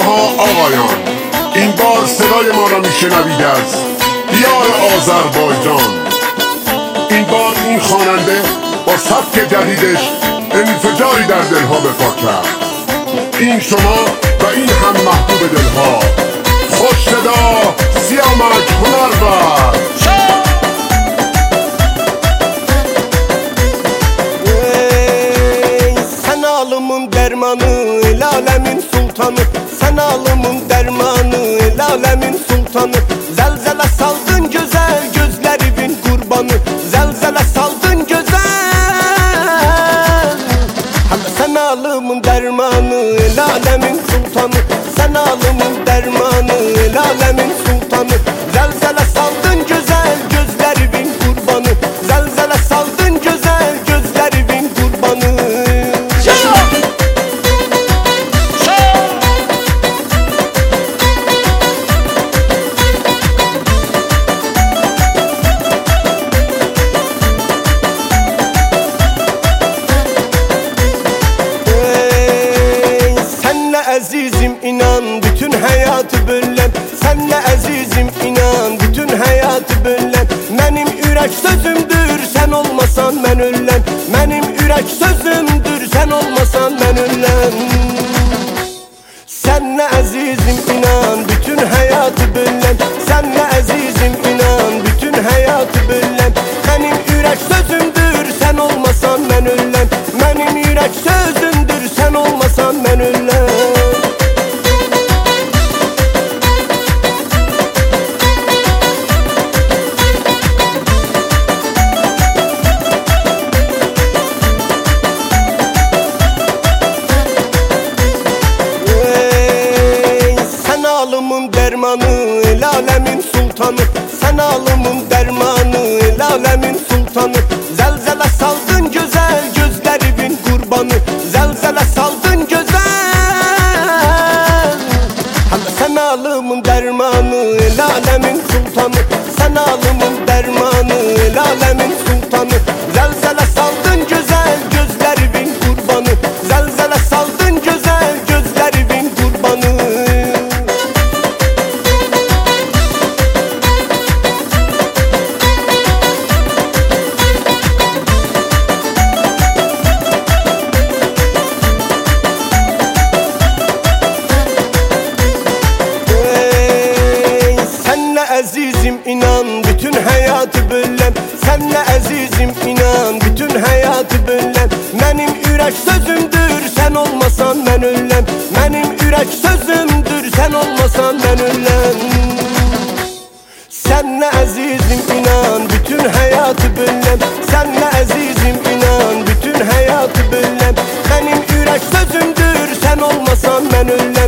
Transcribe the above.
ها آقایان، این بار صدای ما را میشنوید از دیار آذربایجان. این بار این خواننده با سبک جدیدش انفجاری در دلها به پا کرد. این شما و این هم محبوب دلها، خوش صدا سیامک هنرور. Sen alımın dermanı, el alemin sultanı. Sen alımın dermanı, el alemin sultanı. Zelzele saldın güzel, gözlerimin kurbanı. Zelzele saldın güzel. Sen alımın dermanı, el alemin sultanı. Sen alımın dermanı, el alemin sultanı. Zelzele saldın güzel, gözlerimin kurbanı. Zelzele saldın güzel, gözlerimin kurbanı. Azizim inan bütün hayatı böləm. Senle azizim inan bütün hayatı böləm. Benim ürək sözümdür, sen olmasan ben öləm. Benim ürək sözümdür, sen olmasan ben öləm. Senle azizim inan bütün hayatı böləm. Senle azizim inan bütün hayatı böləm. Benim ürək sözümdür, sen olmasan ben öləm. Benim ürək sözümdür, sen olmasan ben öləm. Dermanı, el alemin sultanı. Sen alımın dermanı, el alemin sultanı. Zelzele saldın güzel, gözlerimin kurbanı. Zelzele saldın güzel. Sen alımın dermanı, el alemin sultanı. Sen alımın dermanı, el alemin sultanı. Zelzele saldın güzel, gözlerimin kurbanı. Zelzele saldın güzel, gözlerimin kurbanı. Azizim inan bütün hayatı böləm. Senle azizim inan bütün hayatı böləm. Benim ürək sözümdür, sen olmasan ben öləm. Benim ürək sözümdür, sen olmasan ben öləm. Senle azizim inan bütün hayatı böləm. Senle azizim inan bütün hayatı böləm. Benim ürək sözümdür, sen olmasan ben öləm.